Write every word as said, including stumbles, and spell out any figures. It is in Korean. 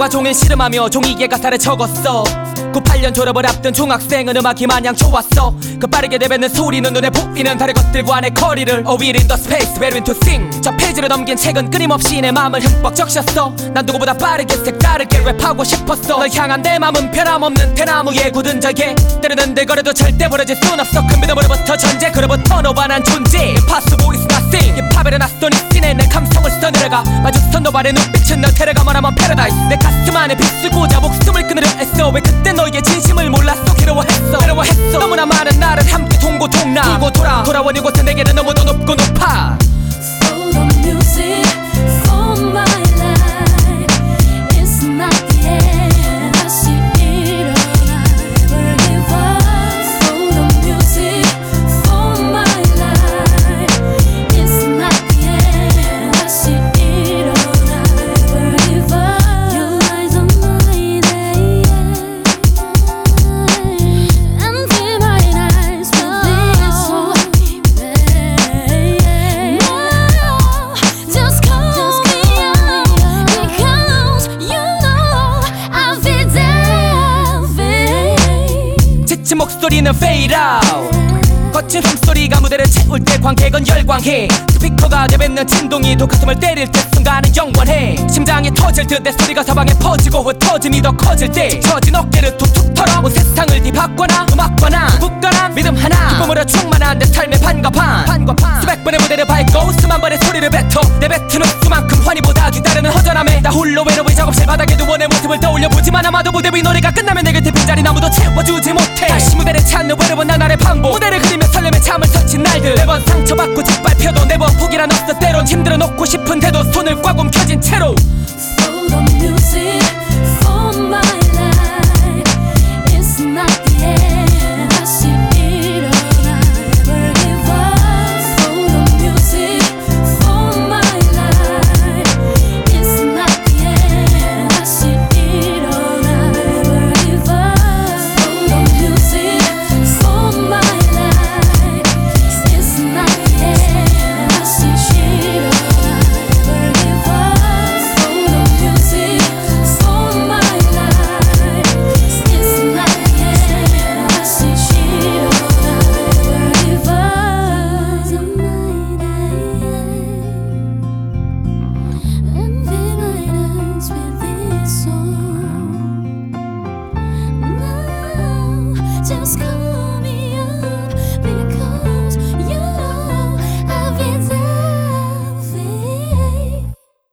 펜과 종일 씨름하며 종이에 가사를 적었어. 구십팔 년 졸업을 앞둔 중학생은 음악이 마냥 좋았어. 그 빠르게 내뱉는 소리는 눈에 보이는 다른 것들과 내 거리를 Oh we're in the space, waiting to sing. 저 페이지로 넘긴 책은 끊임없이 내 마음을 흠뻑 적셨어. 난 누구보다 빠르게 색다르게 랩하고 싶었어. 널 향한 내 맘은 변함없는 대나무에 굳은 절개. 때로는 내거려도 절대 버려질 순 없어. 큰 믿음으로부터 전제, 그로부터 너반한 존재. Impossible is nothing. 힙합에는 낯선 이 씬에 내 감성을 써내려가. 마주선 너발의 눈빛은 널 데려가 말하면 paradise. 내 가슴 안에 빗쓰고자 목숨을 끊으려 애써. 왜 그때 너의 진심을 몰랐어. 괴로워했어 괴로워했어. 너무나 많은 나를 함께 동고동락 돌고 돌아 돌아온 이곳은 내게는 너무도 높고 높아. For the music, for my life, it's not the end. I see it all, I never give up. For the music, for my life, it's not the end. I see it all, I never give up. Your eyes are mine, and fill my eyes with this song. Just call me out because you know I'll be there. 지친 목소리는 fade out. 거친 숨소리가 무대를 채울 때 관객은 열광해. 스피커가 내뱉는 진동이 또 가슴을 때릴 때 순간은 영원해. 심장이 터질 듯 내 소리가 사방에 퍼지고 흩어짐이 더 커질 때 처진 어깨를 툭툭 털어 온 세상을 뒤바꿔나. 음악과 난 굳건한 믿음 하나, 기쁨으로 충만한 내 삶의 반과반. 수백 번의 무대를 밟고 수만 번의 소리를 뱉어. 내뱉은 웃수만큼 환희보다 뒤따르는 허전함에 나 홀로 외로이 작업실 바닥에 누워 내 모습을 떠올려보지만 아마도 무대 위 노래가 끝나면 내 곁에 빈자리 아무도 채워주지 못해. 다시 무대를 찾는 외로운 나날의 반복. 무대를 그리며 설렘에 잠을 설친 날들. 매번 상처받고 짓밟혀도 네번 포기란 없어. 때론 힘들어 놓고 싶은데도 손을 꽉 움켜쥔 채로. For the music, for my life, it's not the end. I see it all, I never give up. For the music, for my life, it's not the end. I see it all, I never give up. For the music, for my life, it's not the end. I see it all, I never give up. For the music, for my life, it's not the end. I see it all, I never give up. And fill my eyes with this song. Now, just go.